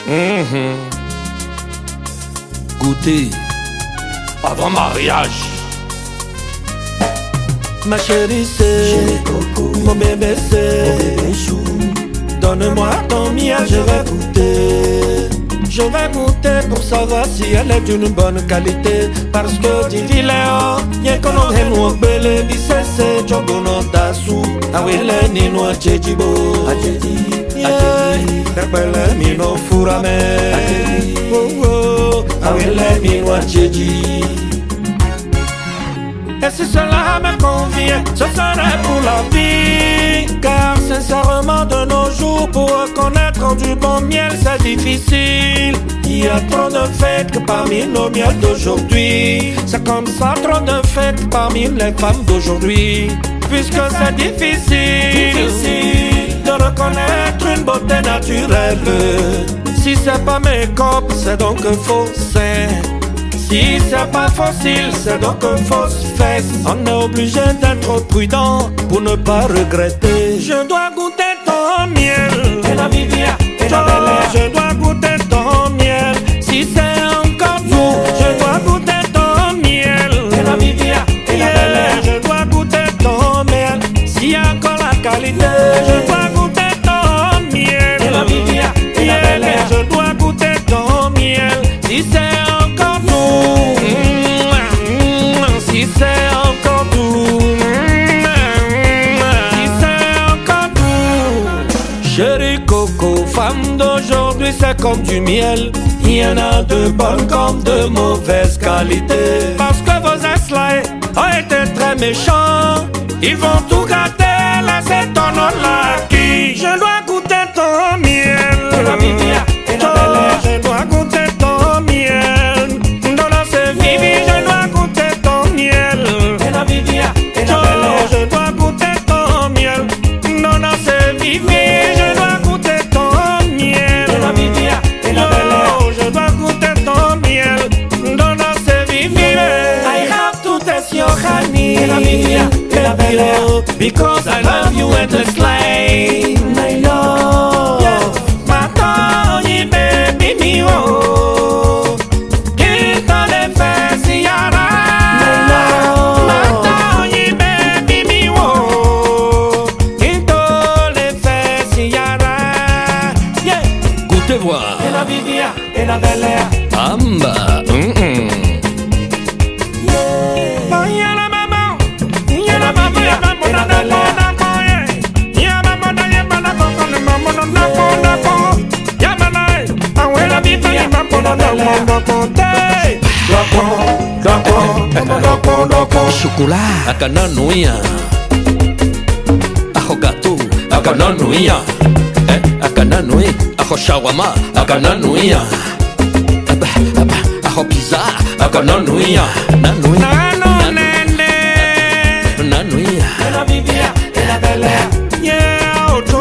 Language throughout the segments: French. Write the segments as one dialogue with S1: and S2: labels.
S1: Goûter avant mariage.
S2: Ma chérie c'est, mon bébé c'est, donne-moi ton miel, je vais goûter. Je vais goûter pour savoir si elle est d'une bonne qualité. Parce que Didi Léo, y'a qu'on a un belle bisese, Jogono Dasu, Awele Nino Chejibo, Belle Mino Furame, Awele Nino Cheji. Et si cela me convient, ce serait pour la vie. Car sincèrement de nos jours, pour reconnaître du bon miel c'est difficile. Il y a trop de fêtes que parmi nos miels d'aujourd'hui. C'est comme ça, trop de fêtes parmi les femmes d'aujourd'hui. Puisque c'est difficile de reconnaître une beauté naturelle. Si c'est pas make-up, c'est donc faux sein. Si c'est pas fossile, c'est donc une fausse fesse. On est obligé d'être prudent pour ne pas regretter. Je dois goûter ton miel. Et la vivia, et la belle. Je dois goûter ton miel. Si c'est encore doux, je dois goûter ton miel. Et la vivia, et la belle. Je dois goûter ton miel. S'il y a encore la qualité, je dois goûter ton miel. Et la vivia, et la belle. Je dois goûter ton miel. Si c'est encore doux, si c'est encore doux, si c'est encore doux. Chérie Coco, femme d'aujourd'hui c'est comme du miel. Il y en a de bonnes comme de mauvaise qualité. Parce que vos ex-là ont été très méchants. Ils vont tout gâter, là c'est ton nom là qui. Je dois goûter ton miel. Je dois goûter ton miel. Dans la Séville, je dois goûter ton miel. Je dois goûter ton miel. Dans la Séville, je dois goûter ton miel. Je dois goûter ton miel. Dans la Séville, I have to taste your honey. Because I love you endlessly. I know. Matoni baby mi oh. Quita le fesiara. Matoni baby mi oh. Quita le fesiara. Yeah.
S1: Goûtez voir.
S2: Et la vivia, et la belle.
S1: Amba.
S2: Y'a la maman, y'a la maman, y'a la maman.
S1: Chocolat akananuia, ajo gato akananuia, akananui, ajo shawama akananuia, ajo pizza akananuia, nanuia, nanuia.
S2: La vivia, la belle. Yeah, auto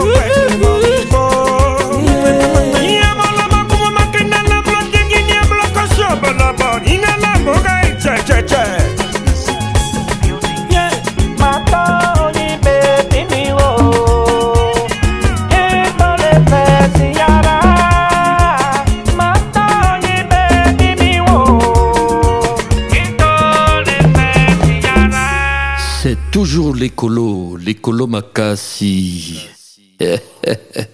S1: C'est toujours l'écolo Makassi.